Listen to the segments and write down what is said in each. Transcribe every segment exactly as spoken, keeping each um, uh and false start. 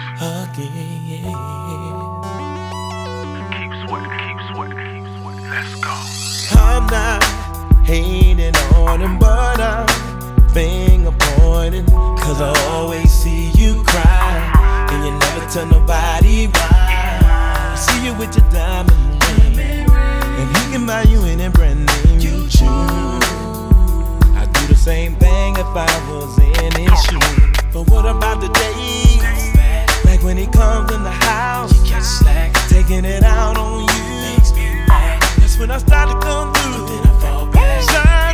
again. Keep sweating, keep sweating, keep sweating. Let's go. I'm not hating on him, but I'm finger pointing, cause I always see you cry, and you never tell nobody why. I see you with your diamond ring, and he can buy you any brand name you choose. I'd do the same thing if I was in his shoes. But what about the days, like when he comes in the house, taking it out on you? That's when I start to come through. Sunshine,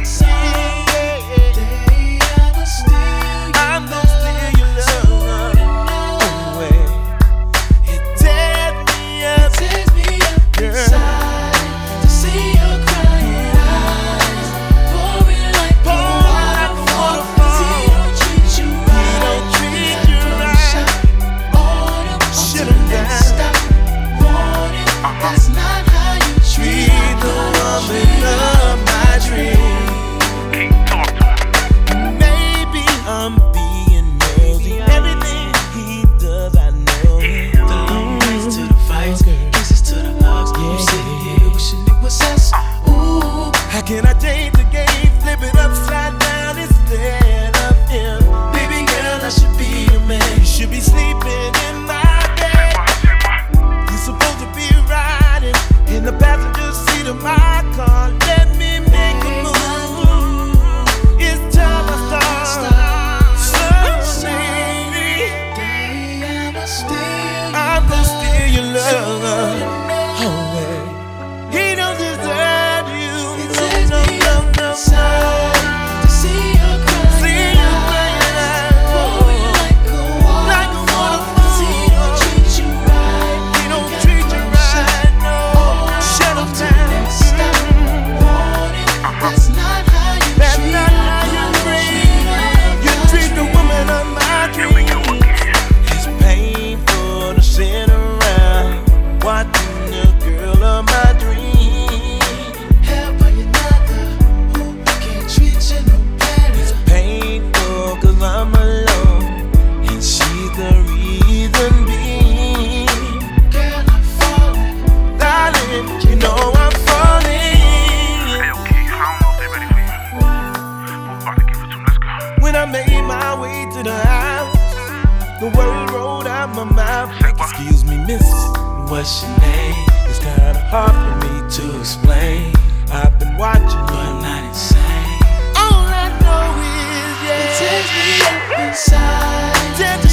I'm gonna steal your love away. It tears me up, girl. To see your crying eyes, pouring like the waterfall. 'Cause he don't treat you right. He don't treat you right. All them Shut him down. stop wanting. That's not how you treat Treat the woman of my dream. Keep talking to him. Maybe I'm being nosy. Everything he does, I know. the long nights to the fights, kisses to the hugs. You sitting here wishing it was us. Ooh, How can I change the game, flip it upside down instead of him? baby girl, I should be your man. You should be sleeping in my bed. You're supposed to be riding in the passenger seat of my car. Let me make a move. It's time I start. So lady, Day I must steal I'm gonna steal your love away. He don't deserve you. It No, takes no, me no, up no, inside no. to see your crying See you eyes, pouring crying. like a Like a waterfall. waterfall. 'Cause he don't treat you right. He don't treat you right, no. Shut him down. Stop wanting. That's not how you That's treat not how you treat. You treat the woman of my Here we go dreams. again. It's painful to sit around watching the girl of my dreams. held by another who can't treat you no better. It's painful cause I'm alone, and she's the reason being. Girl, I'm falling. Darling, you know I'm falling. Hey, okay, I don't know if they ready for you. But we're about to give it to him. Let's go. When I made my way to the house, the word rolled out my mouth like, excuse me, miss, what's your name? It's kinda hard for me to explain. I've been watching you, I'm not insane. all I know is, It yeah, takes me up inside just